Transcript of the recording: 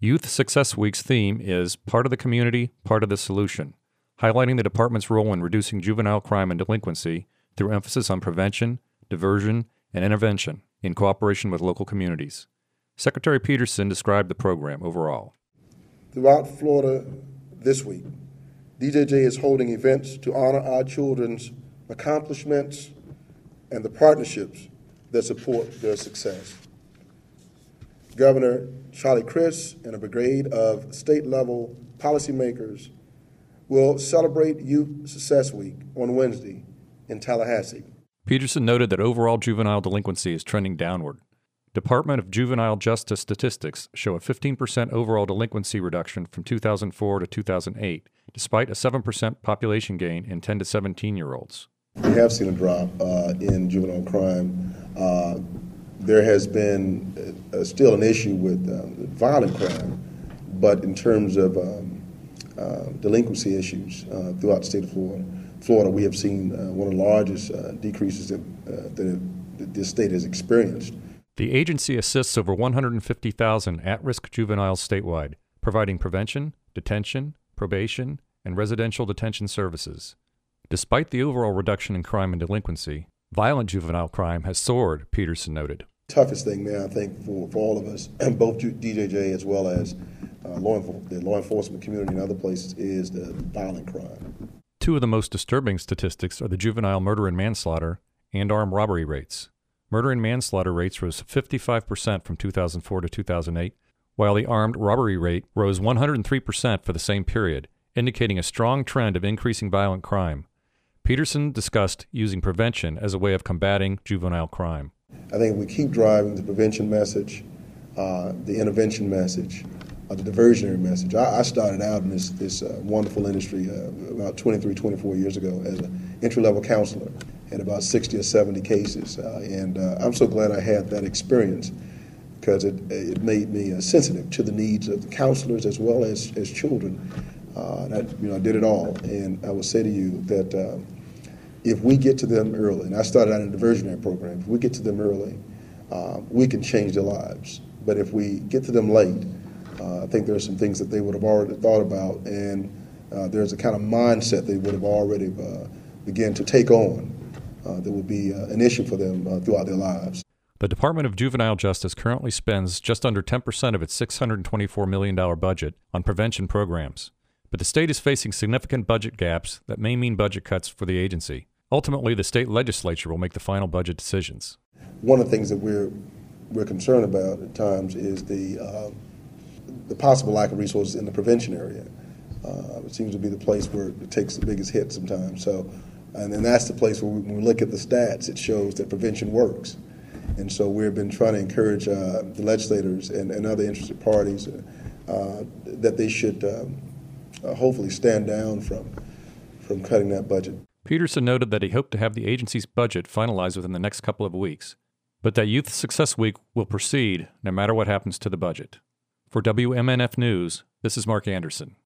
Youth Success Week's theme is Part of the Community, Part of the Solution, highlighting the department's role in reducing juvenile crime and delinquency through emphasis on prevention, diversion, and intervention in cooperation with local communities. Secretary Peterson described the program overall. Throughout Florida this week, DJJ is holding events to honor our children's accomplishments and the partnerships that support their success. Governor Charlie Crist and a brigade of state-level policymakers will celebrate Youth Success Week on Wednesday in Tallahassee. Peterson noted that overall juvenile delinquency is trending downward. Department of Juvenile Justice statistics show a 15% overall delinquency reduction from 2004 to 2008, despite a 7% population gain in 10 to 17-year-olds. We have seen a drop in juvenile crime. There has been still an issue with violent crime, but in terms of delinquency issues throughout the state of Florida, we have seen one of the largest decreases that this state has experienced. The agency assists over 150,000 at-risk juveniles statewide, providing prevention, detention, probation, and residential detention services. Despite the overall reduction in crime and delinquency, violent juvenile crime has soared, Peterson noted. Toughest thing now, I think, for all of us, both DJJ as well as the law enforcement community and other places, is the violent crime. Two of the most disturbing statistics are the juvenile murder and manslaughter and armed robbery rates. Murder and manslaughter rates rose 55% from 2004 to 2008, while the armed robbery rate rose 103% for the same period, indicating a strong trend of increasing violent crime. Peterson discussed using prevention as a way of combating juvenile crime. I think if we keep driving the prevention message, the intervention message, the diversionary message. I started out in this wonderful industry about 23, 24 years ago as an entry-level counselor. Had about 60 or 70 cases, and I'm so glad I had that experience because it made me sensitive to the needs of the counselors as well as children. I did it all, and I will say to you that if we get to them early, and I started out in a diversionary program, if we get to them early, we can change their lives. But if we get to them late, I think there are some things that they would have already thought about, and there's a kind of mindset they would have already begun to take on that would be an issue for them throughout their lives. The Department of Juvenile Justice currently spends just under 10% of its $624 million budget on prevention programs. But the state is facing significant budget gaps that may mean budget cuts for the agency. Ultimately, the state legislature will make the final budget decisions. One of the things that we're concerned about at times is the possible lack of resources in the prevention area. It seems to be the place where it takes the biggest hit sometimes. And that's the place where when we look at the stats, it shows that prevention works. And so we've been trying to encourage the legislators and other interested parties that they should hopefully stand down from cutting that budget. Peterson noted that he hoped to have the agency's budget finalized within the next couple of weeks, but that Youth Success Week will proceed no matter what happens to the budget. For WMNF News, this is Mark Anderson.